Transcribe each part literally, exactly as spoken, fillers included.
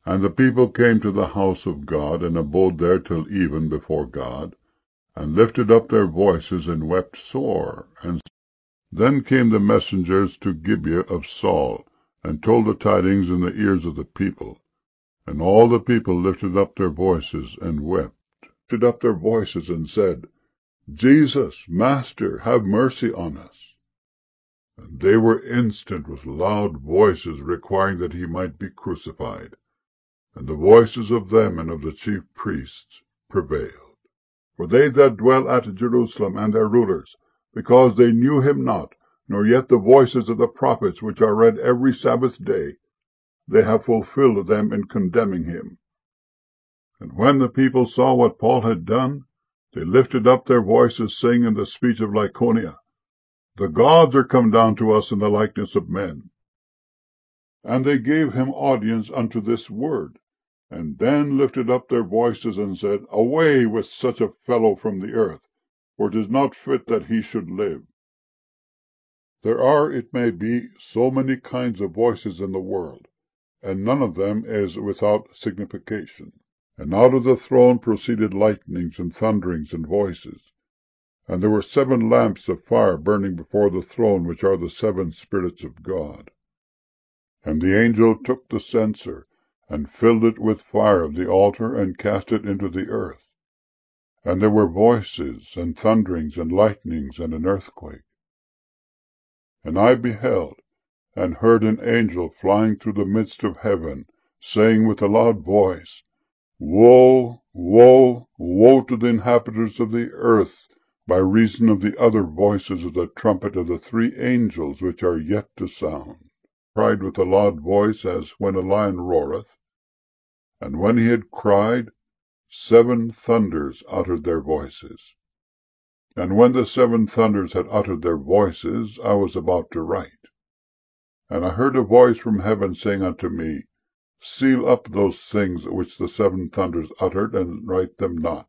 And the people came to the house of God, and abode there till even before God, and lifted up their voices, and wept sore. And then came the messengers to Gibeah of Saul, and told the tidings in the ears of the people. And all the people lifted up their voices, and wept, lifted up their voices, and said, Jesus, Master, have mercy on us. And they were instant with loud voices, requiring that he might be crucified. And the voices of them and of the chief priests prevailed. For they that dwell at Jerusalem, and their rulers, because they knew him not, nor yet the voices of the prophets, which are read every Sabbath day, they have fulfilled them in condemning him. And when the people saw what Paul had done, they lifted up their voices, saying in the speech of Lycaonia, The gods are come down to us in the likeness of men. And they gave him audience unto this word, and then lifted up their voices, and said, Away with such a fellow from the earth, for it is not fit that he should live. There are, it may be, so many kinds of voices in the world, and none of them is without signification. And out of the throne proceeded lightnings, and thunderings, and voices. And there were seven lamps of fire burning before the throne, which are the seven spirits of God. And the angel took the censer, and filled it with fire of the altar, and cast it into the earth. And there were voices, and thunderings, and lightnings, and an earthquake. And I beheld, and heard an angel flying through the midst of heaven, saying with a loud voice, Woe, woe, woe to the inhabitants of the earth, by reason of the other voices of the trumpet of the three angels which are yet to sound. Cried with a loud voice, as when a lion roareth. And when he had cried, seven thunders uttered their voices. And when the seven thunders had uttered their voices, I was about to write. And I heard a voice from heaven saying unto me, Seal up those things which the seven thunders uttered, and write them not.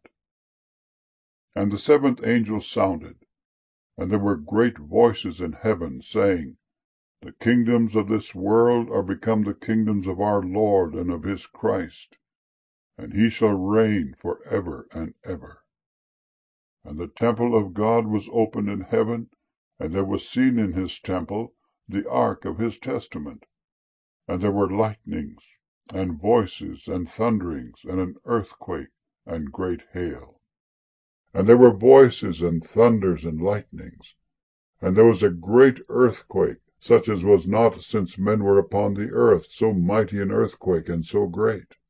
And the seventh angel sounded, and there were great voices in heaven, saying, The kingdoms of this world are become the kingdoms of our Lord and of his Christ, and he shall reign for ever and ever. And the temple of God was opened in heaven, and there was seen in his temple the ark of his testament. And there were lightnings, and voices, and thunderings, and an earthquake, and great hail. And there were voices, and thunders, and lightnings. And there was a great earthquake, such as was not since men were upon the earth, so mighty an earthquake, and so great.